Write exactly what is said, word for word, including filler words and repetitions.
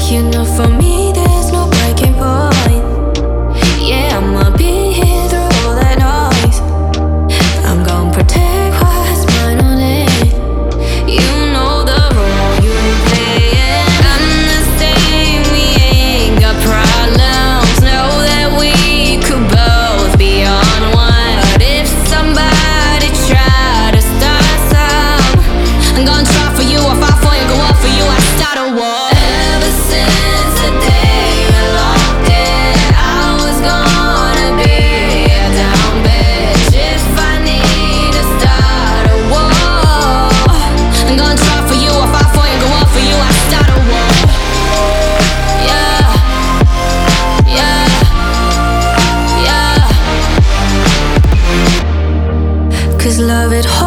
You know, for me, there's no breaking point. Yeah, I'ma be here through all that noise. I'm gonna protect what's mine on it. You know the role you play, and I'm the same. We ain't got problems. Know that we could both be on one. But if somebody try to start some, I'm gonna try for you, I'll fight for you, go up for you, I start a war. Ever since the day we locked in, I was gonna be a down bitch. If I need to start a war, I'm gonna try for you, I'll fight for you, go up for you, I start a war. Yeah, yeah, yeah. 'Cause love it